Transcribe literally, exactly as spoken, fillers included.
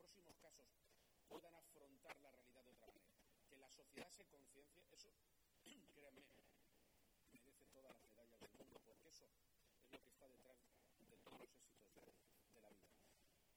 próximos casos puedan afrontar la realidad de otra manera, que la sociedad se conciencie, eso, créanme,